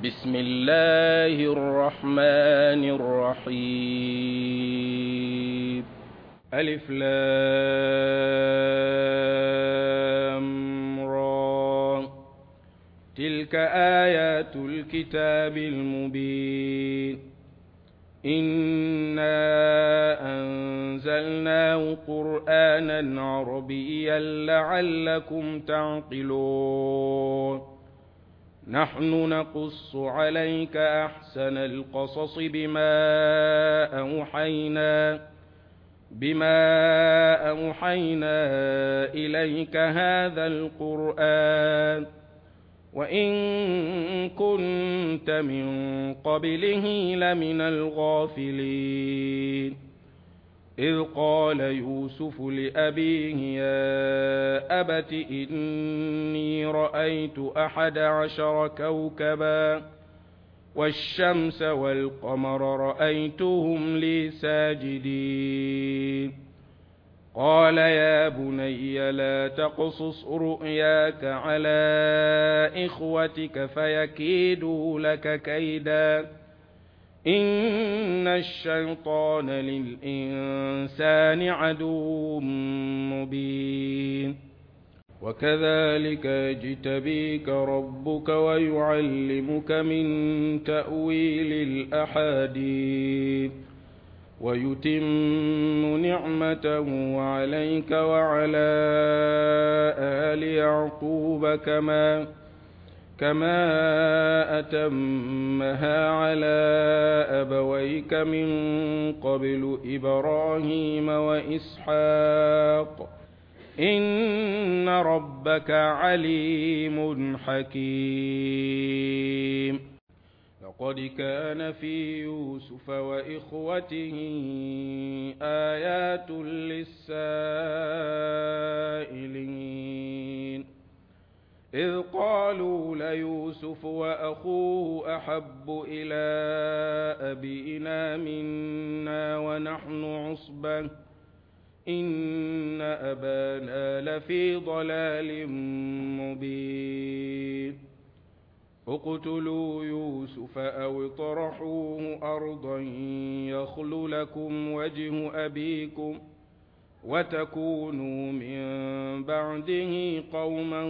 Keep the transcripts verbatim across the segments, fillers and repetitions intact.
بسم الله الرحمن الرحيم. ألف لام را. تلك آيات الكتاب المبين. إنا أنزلناه قرآنا عربيا لعلكم تعقلون. نحن نقص عليك أحسن القصص بما أوحينا بما أوحينا إليك هذا القرآن وإن كنت من قبله لمن الغافلين. إذ قال يوسف لأبيه يا أبت إني رأيت أحد عشر كوكبا والشمس والقمر رأيتهم لي ساجدين. قال يا بني لا تقصص رؤياك على إخوتك فيكيدوا لك كيدا إن الشيطان للإنسان عدو مبين. وكذلك يجتبيك ربك ويعلمك من تأويل الأحاديث ويتم نعمته عليك وعلى آل يعقوب كما كما أتمها على أبويك من قبل إبراهيم وإسحاق إن ربك عليم حكيم. لقد كان في يوسف وإخوته آيات للسائلين إذ قالوا ليوسف وأخوه أحب إلى أبينا منا ونحن عصبة إن أبانا لفي ضلال مبين. اقتلوا يوسف أو اطرحوه أرضا يخل لكم وجه أبيكم وتكونوا من بعده قوما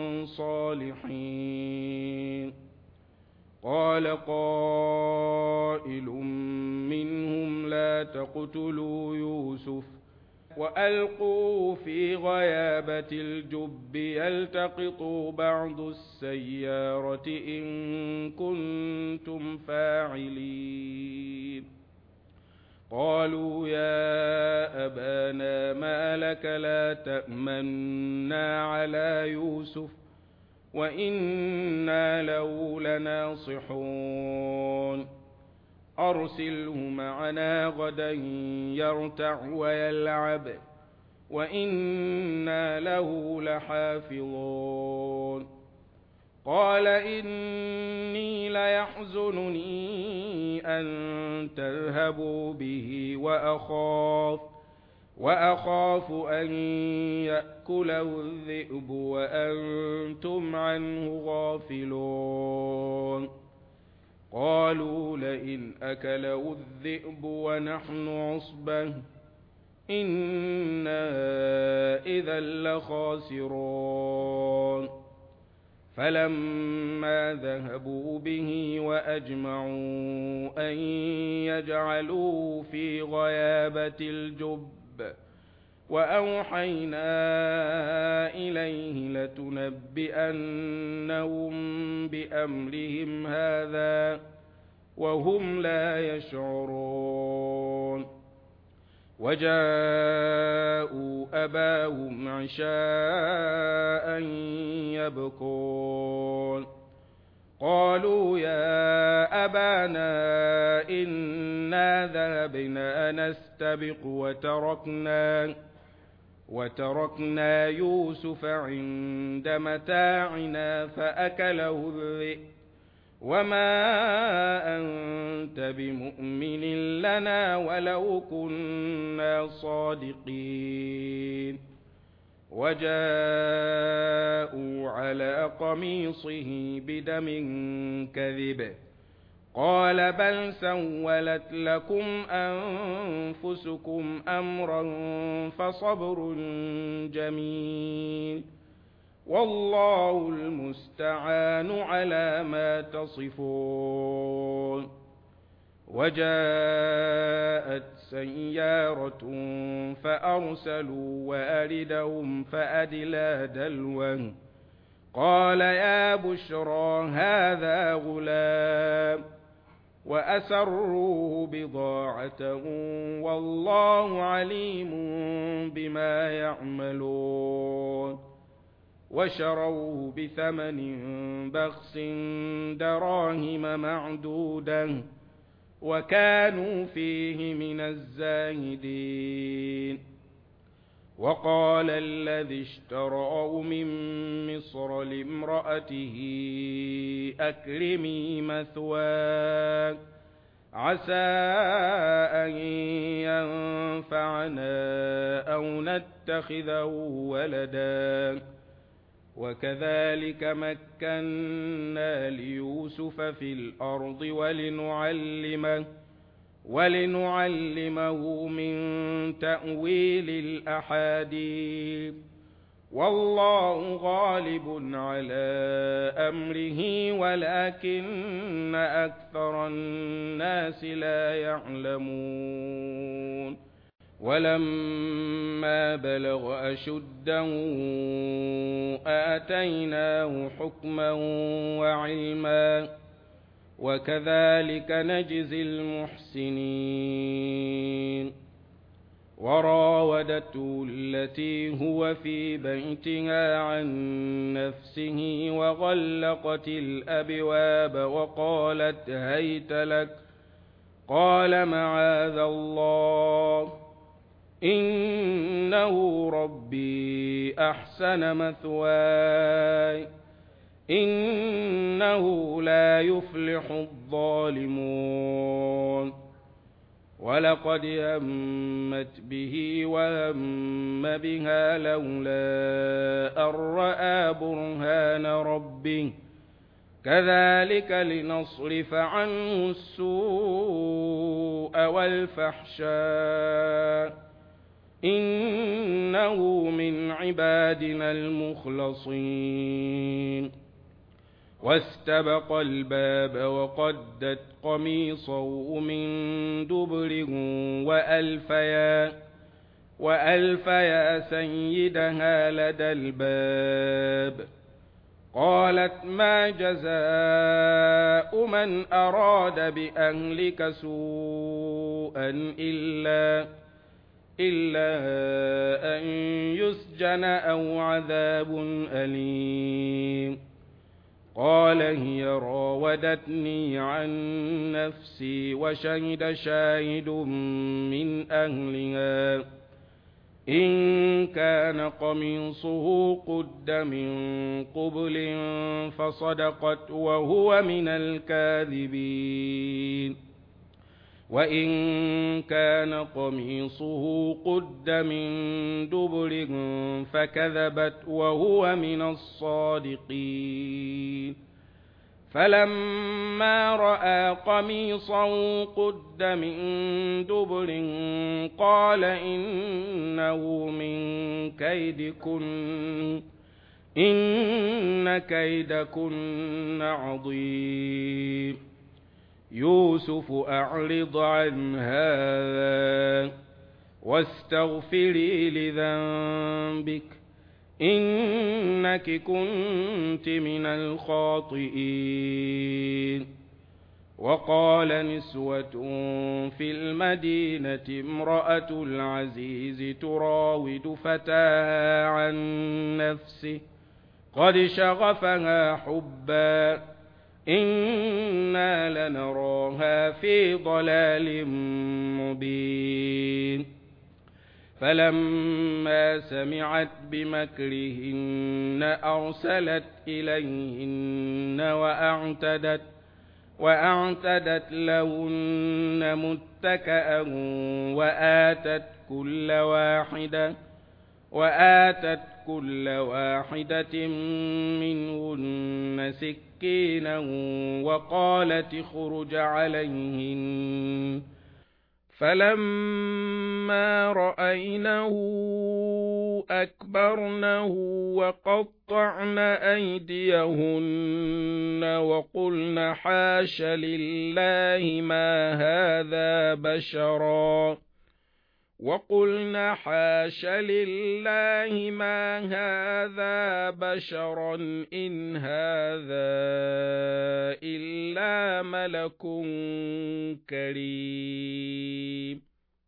صالحين. قال قائل منهم لا تقتلوا يوسف وألقوا في غيابة الجب يلتقطوا بعض السيارة إن كنتم فاعلين. قالوا يا أبانا ما لك لا تأمنا على يوسف وإنا له لناصحون. أرسله معنا غدا يرتع ويلعب وإنا له لحافظون. قال إني ليحزنني أن تذهبوا به وأخاف وأخاف أن يأكله الذئب وأنتم عنه غافلون. قالوا لئن أكله الذئب ونحن عصبة إنا إذا لخاسرون. فلما ذهبوا به وأجمعوا أن يجعلوه في غيابة الجب وأوحينا إليه لتنبئنهم بأمرهم هذا وهم لا يشعرون. وجاءوا أباهم عشاء يبكون. قالوا يا أبانا إنا ذهبنا نستبق وتركنا وتركنا يوسف عند متاعنا فأكله الذئب وما أنت بمؤمن لنا ولو كنا صادقين. وجاءوا على قميصه بدم كذب قال بل سولت لكم أنفسكم أمرا فصبر جميل والله المستعان على ما تصفون. وجاءت سيارة فأرسلوا واردهم فأدلى دلوه قال يا بشرى هذا غلام وأسروه بضاعة والله عليم بما يعملون وشروه بثمن بخس دراهم معدودة وكانوا فيه من الزاهدين. وقال الذي اشتراه من مصر لامرأته أكرمي مثواه عسى أن ينفعنا أو نتخذه ولدا وكذلك مكنا ليوسف في الأرض ولنعلمه ولنعلمه من تأويل الأحاديث والله غالب على أمره ولكن أكثر الناس لا يعلمون. ولما بلغ أشده آتيناه حكما وعلما وكذلك نجزي المحسنين. وراودته التي هو في بيتها عن نفسه وغلقت الأبواب وقالت هيت لك قال معاذ الله إنه ربي أحسن مثواي إنه لا يفلح الظالمون. ولقد همت به وهم بها لولا أن رأى برهان ربه كذلك لنصرف عنه السوء والفحشاء إنه من عبادنا المخلصين. واستبق الباب وقدت قميصه من دبر وألفيا وألفيا سيدها لدى الباب قالت ما جزاء من أراد بأهلك سوءا إلا إلا أن يسجن أو عذاب أليم. قال هي راودتني عن نفسي وشهد شاهد من أهلها إن كان قميصه قد من قبل فصدقت وهو من الكاذبين وإن كان قميصه قد من دبر فكذبت وهو من الصادقين. فلما رأى قميصه قد من دبر قال إنه من كيدكن إن كيدكن عظيم. يوسف أعرض عن هذا واستغفري لذنبك إنك كنت من الخاطئين. وقال نسوة في المدينة امرأة العزيز تراود فتاها عن نفسه قد شغفها حبا إنا لنراها في ضلال مبين. فلما سمعت بمكرهن أرسلت إليهن وأعتدت وأعتدت لهن متكأ وآتت كل واحدة وآتت كل واحدة منهن سكينا وقالت اخرج عليهن فلما رأينه أكبرنه وقطعن أيديهن وقلن حاش لله ما هذا بشرا وقلن حاش لله ما هذا بشرا إن هذا إلا ملك كريم.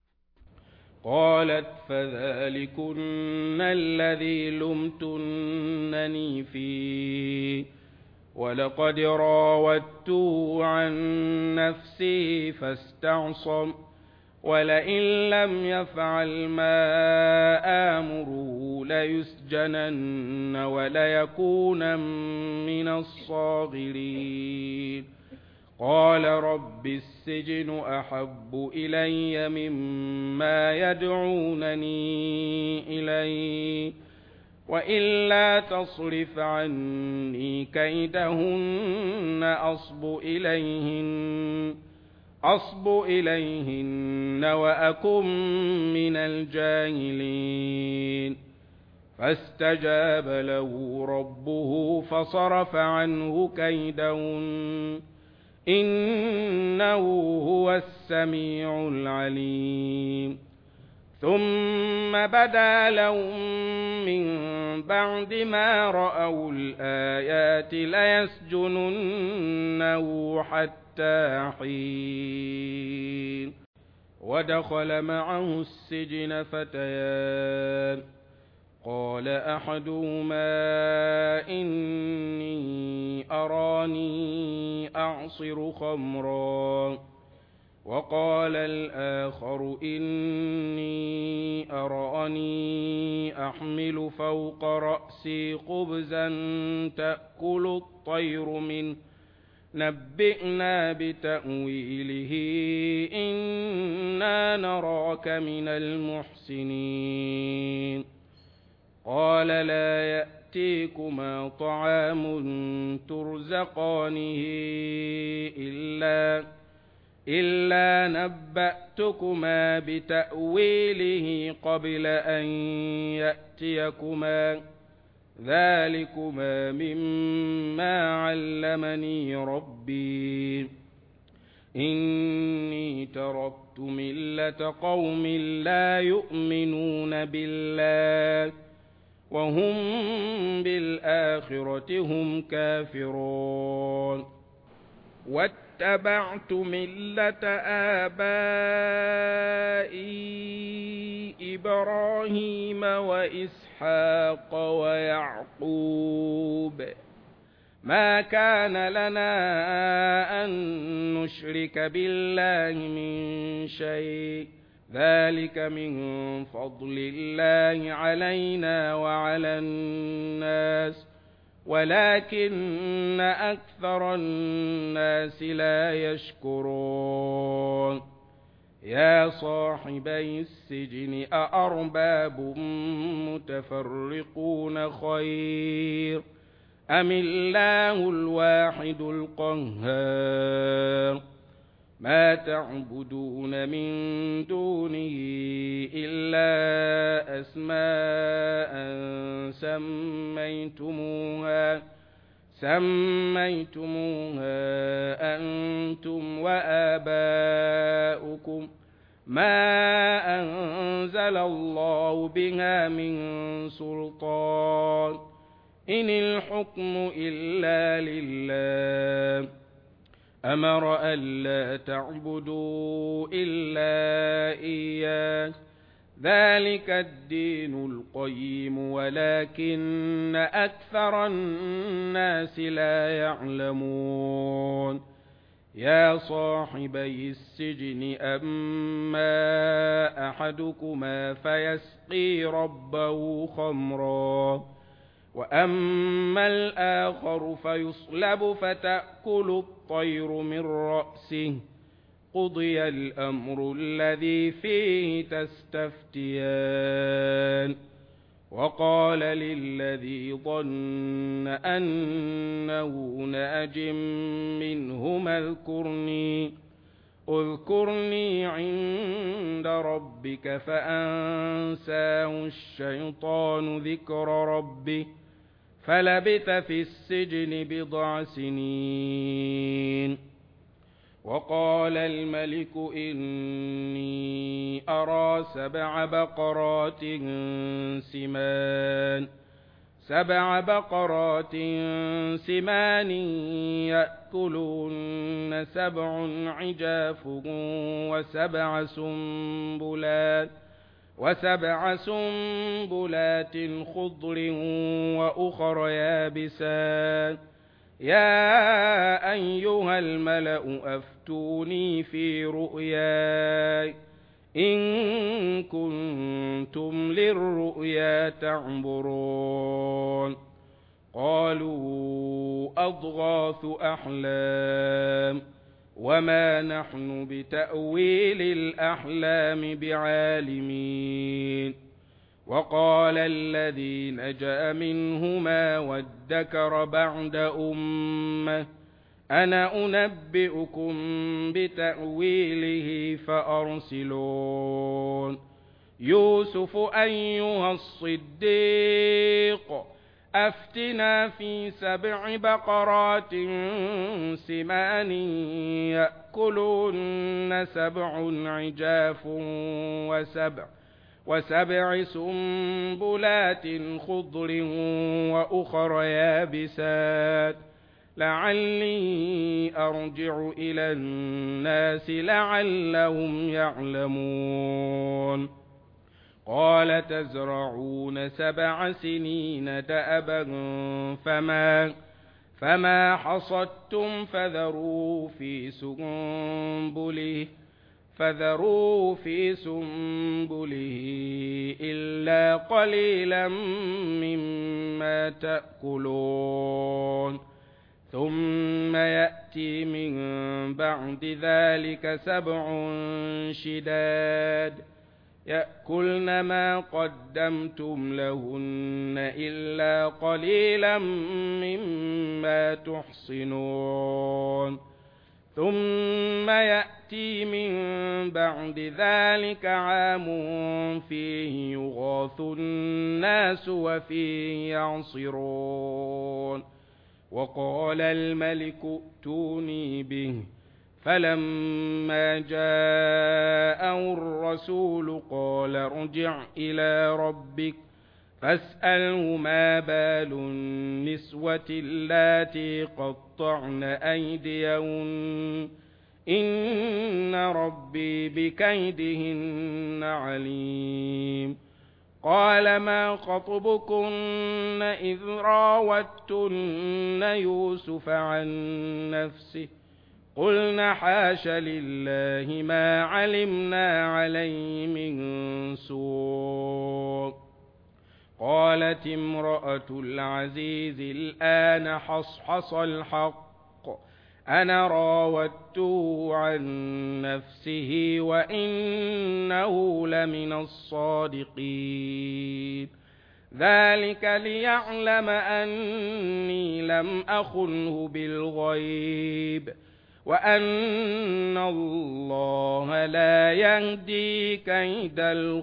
قالت فذلكن الذي لمتنني فيه ولقد راودته عن نفسه فاستعصم ولئن لم يفعل ما آمره ليسجنن وليكونن من الصاغرين. قال رب السجن أحب إلي مما يدعونني إليه وإلا تصرف عني كيدهن أصب إليهن أصب إليهن وأكن من الجاهلين. فاستجاب له ربه فصرف عنه كيدهن إنه هو السميع العليم. ثم بدا لهم من بعد ما رأوا الآيات ليسجننه حتى حين. ودخل معه السجن فتيان قال أحدهما إني أراني أعصر خمرا وقال الآخر إني أراني أحمل فوق رأسي خبزا تأكل الطير منه نبئنا بتأويله إنا نراك من المحسنين. قال لا يأتيكما طعام ترزقانه إلا إلا نبأتكما بتأويله قبل أن يأتيكما ذلكما مما علمني ربي إني تركت ملة قوم لا يؤمنون بالله وهم بالآخرة هم كافرون. واتبعت ملة آبائي إبراهيم وإسحاق ويعقوب ما كان لنا أن نشرك بالله من شيء ذلك من فضل الله علينا وعلى الناس ولكن أكثر الناس لا يشكرون. يا صاحبي السجن أأرباب متفرقون خير أم الله الواحد القهار. ما تعبدون من دونه إلا أسماء سميتموها سميتموها أنتم وآباؤكم ما أنزل الله بها من سلطان إن الحكم إلا لله أمر ألا تعبدوا إلا إياه ذلك الدين القيم ولكن أكثر الناس لا يعلمون. يا صاحبي السجن أما أحدكما فيسقي ربه خمرا وأما الآخر فيصلب فتأكل الطير من رأسه قضي الأمر الذي فيه تستفتيان. وقال للذي ظن أنه ناج منهما اذكرني اذكرني عند ربك فأنساه الشيطان ذكر ربه فلبث في السجن بضع سنين. وقال الملك إني أرى سبع بقرات سمان سبع بقرات سمان يأكلون سبع عجاف وسبع سنبلات وسبع سنبلات خضر وأخر يابسات يا أيها الملأ أفتوني في رؤياي إن كنتم للرؤيا تعبرون. قالوا أضغاث أحلام وما نحن بتأويل الأحلام بعالمين. وقال الذي نجا منهما وادكر بعد أمة أنا أنبئكم بتأويله فأرسلون. يوسف أيها الصديق أفتنا في سبع بقرات سمان يأكلون سبع عجاف وسبع وسبع سنبلات خضر وأخر يابسات لعلي أرجع إلى الناس لعلهم يعلمون. قال تزرعون سبع سنين دأبا فما فما حصدتم فذروا في سنبله فذروا في سنبله إلا قليلا مما تأكلون. ثم يأتي من بعد ذلك سبع شداد يأكلن ما قدمتم لهن إلا قليلا مما تحصنون. ثم يأتي من بعد ذلك عام فيه يغاث الناس وفيه يعصرون. وقال الملك ائتوني به فلما جاءه الرسول قال ارجع إلى ربك فاسأله ما بال النسوة اللاتي قطعن أيديهن إن ربي بكيدهن عليم. قال ما خطبكن إذ راوتن يوسف عن نفسه قلنا حاش لله ما علمنا عليه من سوء. قالت امرأة العزيز الآن حصحص الحق أنا راودته عن نفسه وإنه لمن الصادقين. ذلك ليعلم أني لم أخنه بالغيب وأن الله لا يهدي كيد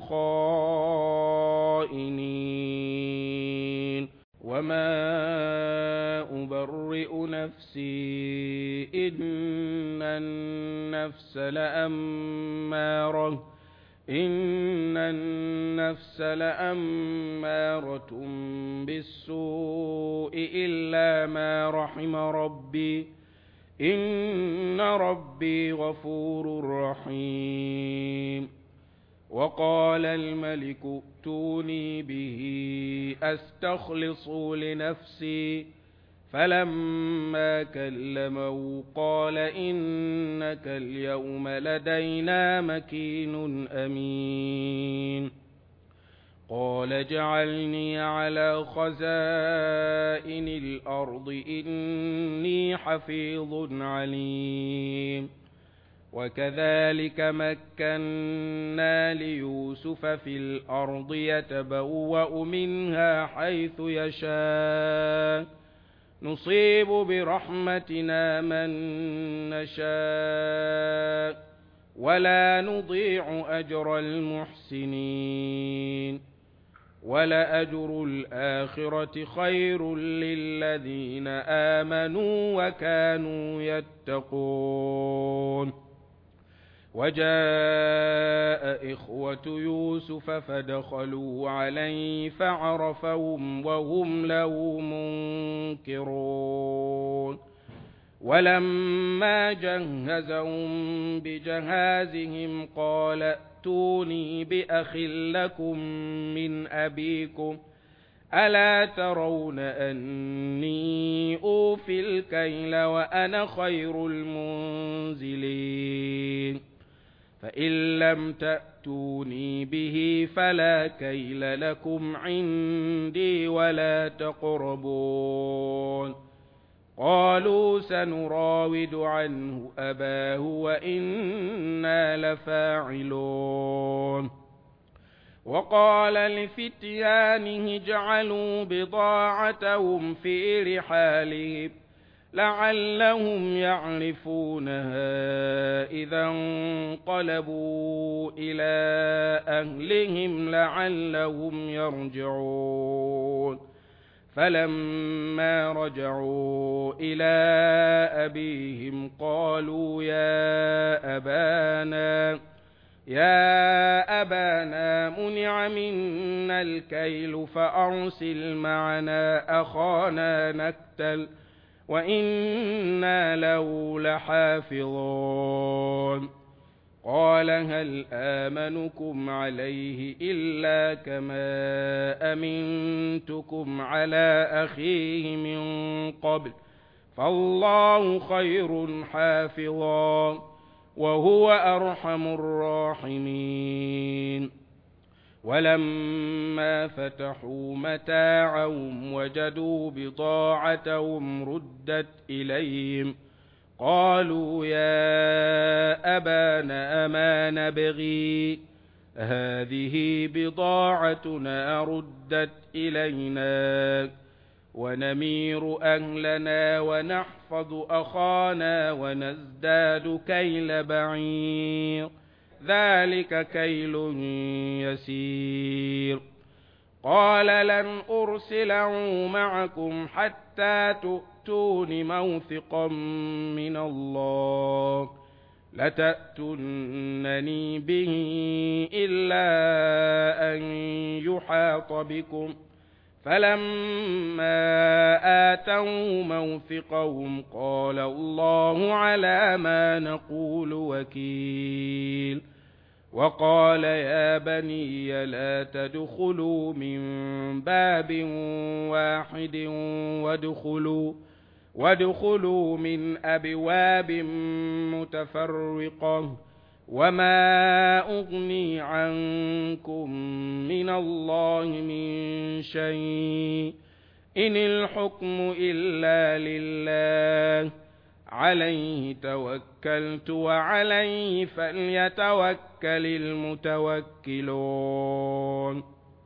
الخائنين. وما أبرئ نفسي إن النفس لأمارة إن النفس لأمارة بالسوء إلا ما رحم ربي إن ربي غفور رحيم. وقال الملك ائتوني به أستخلصه لنفسي فلما كلمه قال إنك اليوم لدينا مكين أمين. قال اجعلني على خزائن الأرض إني حفيظ عليم. وكذلك مكنا ليوسف في الأرض يتبوأ منها حيث يشاء نصيب برحمتنا من نشاء ولا نضيع أجر المحسنين ولأجر الآخرة خير للذين آمنوا وكانوا يتقون وجاء إخوة يوسف فدخلوا عليه فعرفهم وهم له منكرون ولما جهزهم بجهازهم قال ائتوني بأخ لكم من أبيكم ألا ترون أني أوفي الكيل وأنا خير المنزلين فإن لم تأتوني به فلا كيل لكم عندي ولا تقربون قالوا سنراود عنه أباه وإنا لفاعلون وقال لفتيانه اجعلوا بضاعتهم في رحالهم لعلهم يعرفونها إذا انقلبوا إلى أهلهم لعلهم يرجعون فلما رجعوا إلى أبيهم قالوا يا أبانا يا أبانا منع منا الكيل فأرسل معنا أخانا نكتل وإنا له لحافظون قال هل آمنكم عليه إلا كما أمنتكم على أخيه من قبل فالله خير حافظا وهو أرحم الراحمين ولما فتحوا متاعهم وجدوا بضاعتهم ردت إليهم قالوا يا أبانا أما نبغي هذه بضاعتنا ردت إلينا ونمير أهلنا ونحفظ أخانا ونزداد كيل بعير ذلك كيل يسير قال لن أرسله معكم حتى تؤتون موثقا من الله لتأتونني به إلا أن يحاط بكم فلما آتوا موثقهم قال الله على ما نقول وكيل وقال يا بني لا تدخلوا من باب واحد وادخلوا وادخلوا من أبواب متفرقة وما أغني عنكم من الله من شيء إن الحكم إلا لله عليه توكلت وعليه فليتوكل المتوكلون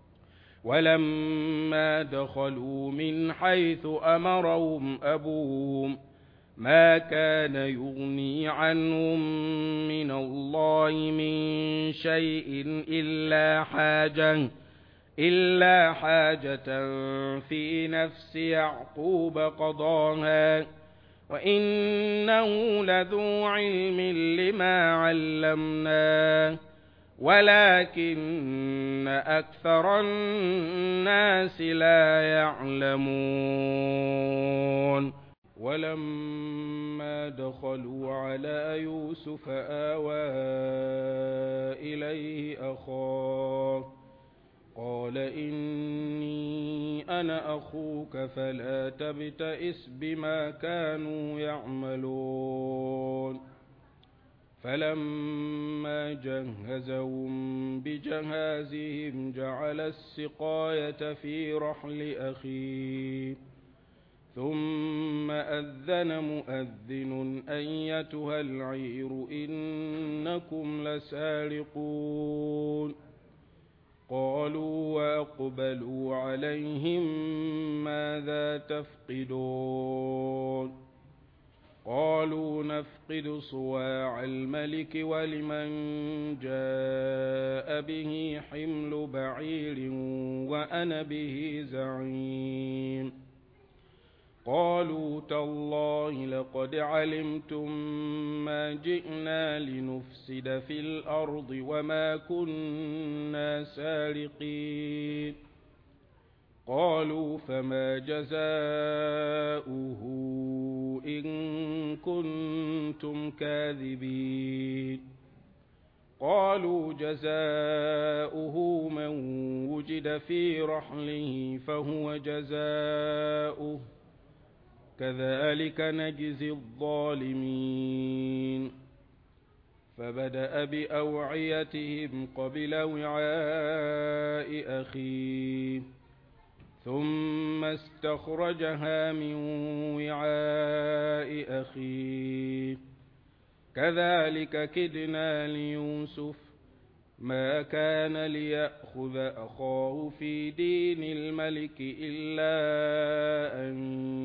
ولما دخلوا من حيث أمرهم أبوهم ما كان يغني عنهم من الله من شيء إلا حاجة إلا حاجة في نفس يعقوب قضاها وإنه لذو علم لما علمناه ولكن أكثر الناس لا يعلمون ولما دخلوا على يوسف آوى إليه أخاه قال إني أنا أخوك فلا تبتئس بما كانوا يعملون فلما جهزهم بجهازهم جعل السقاية في رحل أخيه ثم أذن مؤذن أيتها العير إنكم لسارقون قالوا وأقبلوا عليهم ماذا تفقدون قالوا نفقد صواع الملك ولمن جاء به حمل بعير وأنا به زعيم قالوا تالله لقد علمتم ما جئنا لنفسد في الأرض وما كنا سارقين قالوا فما جزاؤه إن كنتم كاذبين قالوا جزاؤه من وجد في رحله فهو جزاؤه كذلك نجزي الظالمين فبدأ بأوعيتهم قبل وعاء أخيه ثم استخرجها من وعاء أخيه كذلك كدنا ليوسف ما كان ليأخذ أخاه في دين الملك إلا أن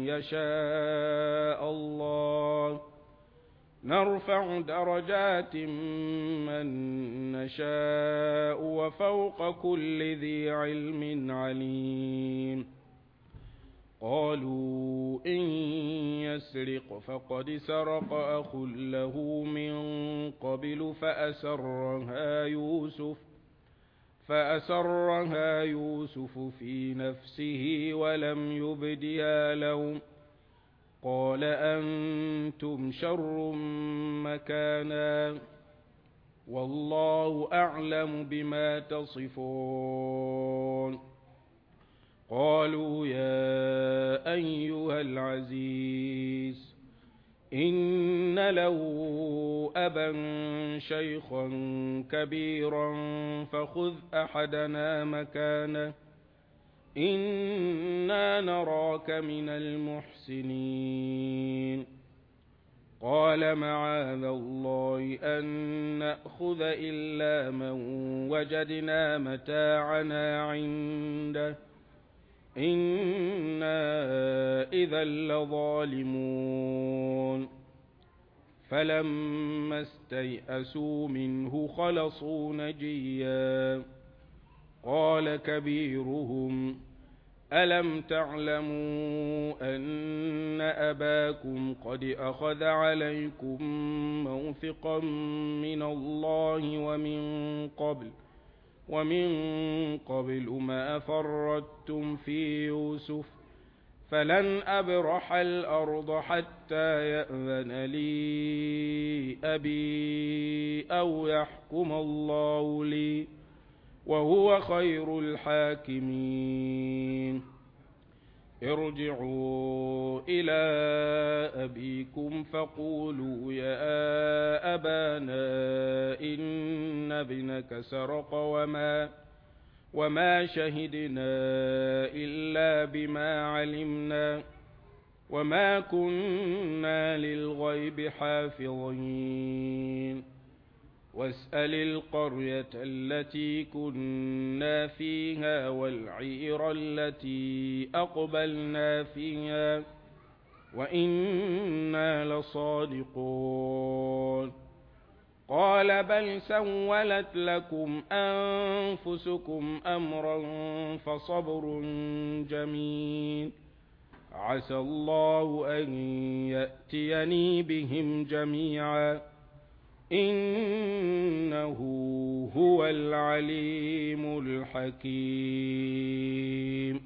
يشاء الله نرفع درجات من نشاء وفوق كل ذي علم عليم قالوا إن يسرق فقد سرق أخ له من قبل فأسرها يوسف فأسرها يوسف في نفسه ولم يبدها لهم قال أنتم شر مكانا والله أعلم بما تصفون قالوا يا أيها العزيز إن له أبا شيخا كبيرا فخذ أحدنا مكانه إنا نراك من المحسنين قال معاذ الله أن نأخذ إلا من وجدنا متاعنا عنده إنا إذا لظالمون فلما استيئسوا منه خلصوا نجيا قال كبيرهم ألم تعلموا أن أباكم قد أخذ عليكم موثقا من الله ومن قبل ومن قبل ما فرطتم في يوسف فلن أبرح الأرض حتى يأذن لي أبي أو يحكم الله لي وهو خير الحاكمين ارجعوا إلى أبيكم فقولوا يا أبانا إن ابنك سرق وما وما شهدنا إلا بما علمنا وما كنا للغيب حافظين واسأل القرية التي كنا فيها والعير التي أقبلنا فيها وإنا لصادقون قال بل سولت لكم أنفسكم أمرا فصبر جميل عسى الله أن يأتيني بهم جميعا إنه هو العليم الحكيم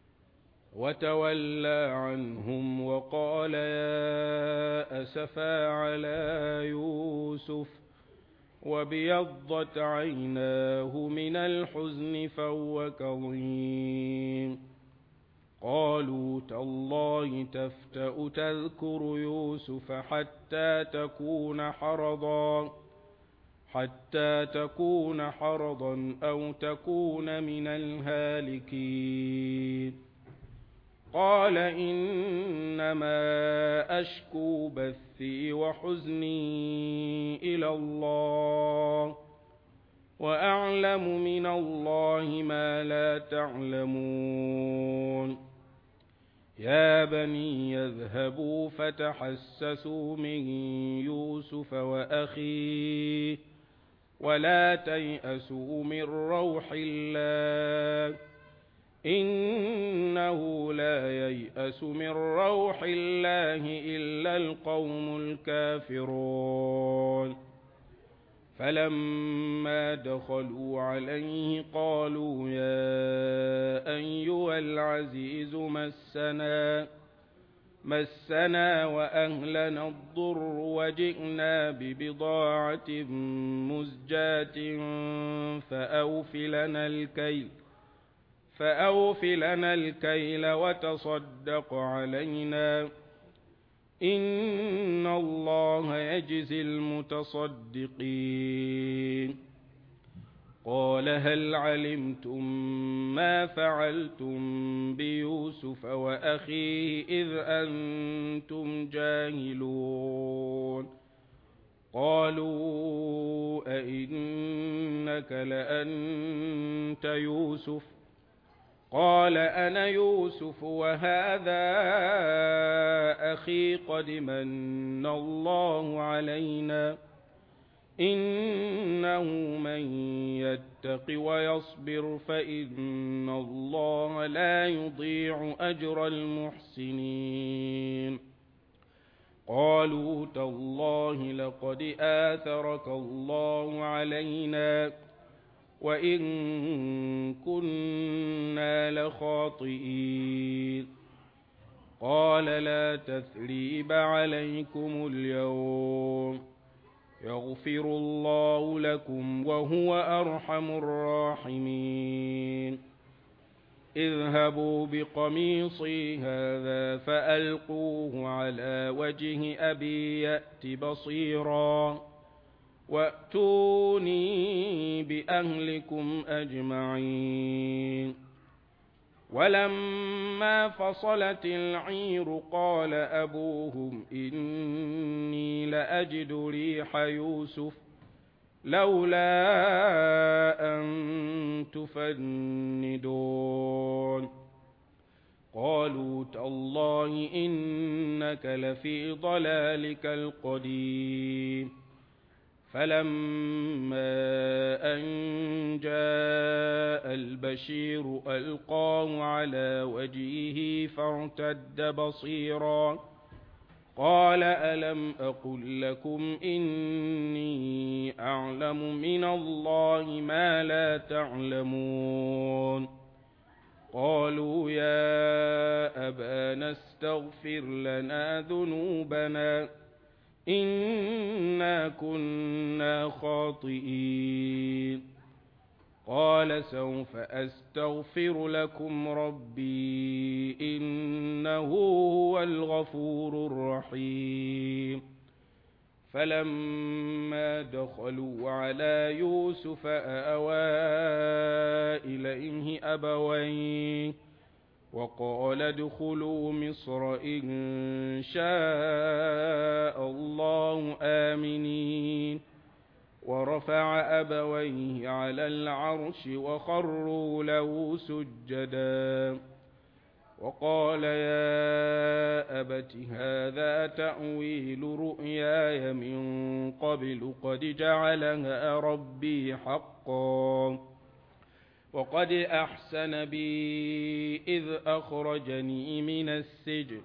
وتولى عنهم وقال يا أسفا على يوسف وابيضت عيناه من الحزن فهو كظيم قالوا تالله تفتأ تذكر يوسف حتى تكون حرضا حتى تكون حرضا أو تكون من الهالكين قال إنما أشكو بثي وحزني إلى الله وأعلم من الله ما لا تعلمون يا بني يذهبوا فتحسسوا من يوسف وأخيه ولا تيأسوا من روح الله إنه لا ييأس من روح الله إلا القوم الكافرون فلما دخلوا عليه قالوا يا أيها العزيز مسنا مسنا وأهلنا الضر وجئنا ببضاعة مزجاة فأوف لنا الكيل فأوف لنا الكيل وتصدق علينا إن الله يجزي المتصدقين قال هل علمتم ما فعلتم بيوسف وأخيه إذ أنتم جاهلون قالوا أئنك لأنت يوسف قال أنا يوسف وهذا أخي قد من الله علينا إنه من يتق ويصبر فإن الله لا يضيع أجر المحسنين قالوا تالله لقد آثرك الله علينا وإن كنا لخاطئين قال لا تثريب عليكم اليوم يغفر الله لكم وهو أرحم الراحمين اذهبوا بقميصي هذا فألقوه على وجه أبي يأت بصيرا وأتوني بأهلكم أجمعين ولما فصلت العير قال أبوهم إني لأجد ريح يوسف لولا أن تفندون قالوا تالله إنك لفي ضلالك القديم فلما أن جاء البشير ألقاه على وجهه فارتد بصيرا قال ألم أقل لكم إني أعلم من الله ما لا تعلمون قالوا يا أبانا استغفر لنا ذنوبنا إنا كنا خاطئين قال سوف أستغفر لكم ربي إنه هو الغفور الرحيم فلما دخلوا على يوسف آوى إليه أبويه وقال ادخلوا مصر إن شاء الله آمنين ورفع أبويه على العرش وخروا له سجدا وقال يا أبت هذا تأويل رؤياي من قبل قد جعلها ربي حقا وقد أحسن بي إذ أخرجني من السجن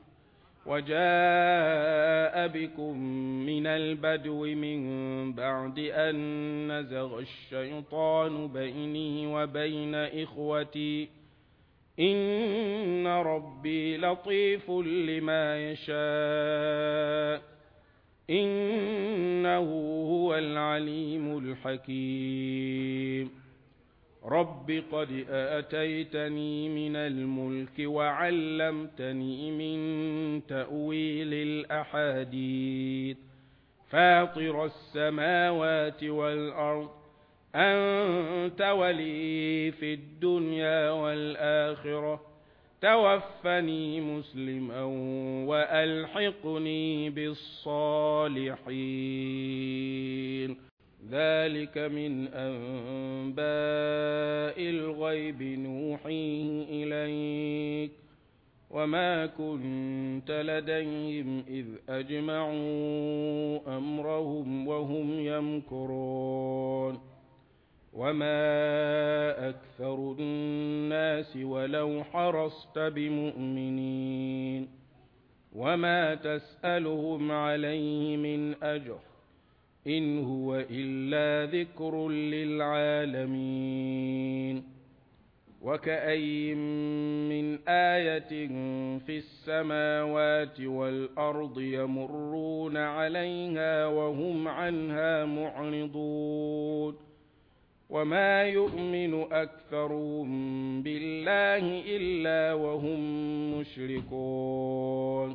وجاء بكم من البدو من بعد أن نزغ الشيطان بيني وبين إخوتي إن ربي لطيف لما يشاء إنه هو العليم الحكيم رب قد آتيتني من الملك وعلمتني من تأويل الأحاديث فاطر السماوات والأرض أنت ولي في الدنيا والآخرة توفني مسلما وألحقني بالصالحين. ذلك من أنباء الغيب نوحيه إليك وما كنت لديهم إذ أجمعوا أمرهم وهم يمكرون. وما أكثر الناس ولو حرصت بمؤمنين وما تسألهم عليه من أجر إن هو إلا ذكر للعالمين. وكأي من آية في السماوات والأرض يمرون عليها وهم عنها معرضون وما يؤمن أكثرهم بالله إلا وهم مشركون.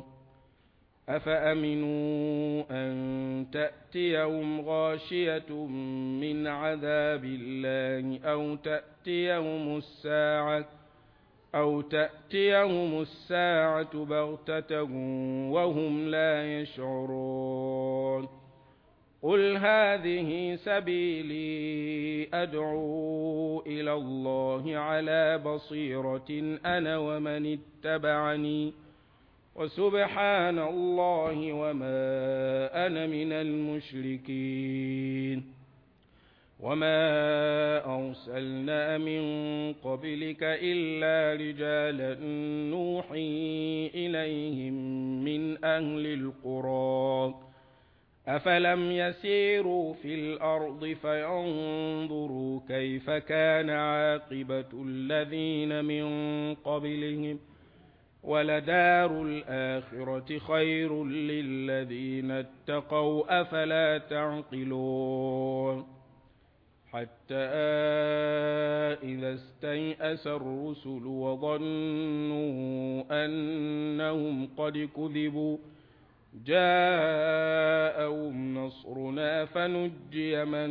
أفأمنوا أن تأتيهم غاشية من عذاب الله أو تأتيهم الساعة أو تأتيهم الساعة بغتة وهم لا يشعرون. قل هذه سبيلي أدعو إلى الله على بصيرة أنا ومن اتبعني وسبحان الله وما أنا من المشركين. وما أرسلنا من قبلك إلا رجالا نوحي إليهم من أهل القرى أفلم يسيروا في الأرض فينظروا كيف كان عاقبة الذين من قبلهم ولدار الآخرة خير للذين اتقوا أفلا تعقلون. حتى إذا استيأس الرسل وظنوا أنهم قد كذبوا جاءهم نصرنا فنجي من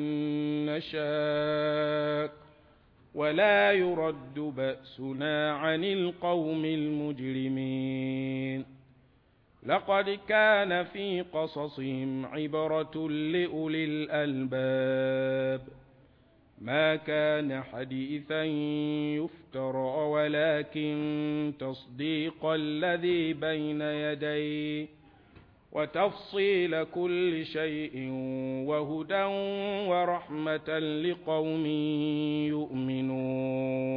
نشاء ولا يرد بأسنا عن القوم المجرمين. لقد كان في قصصهم عبرة لأولي الألباب ما كان حديثا يفترى ولكن تصديق الذي بين يديه وتفصيل كل شيء وهدى ورحمة لقوم يؤمنون.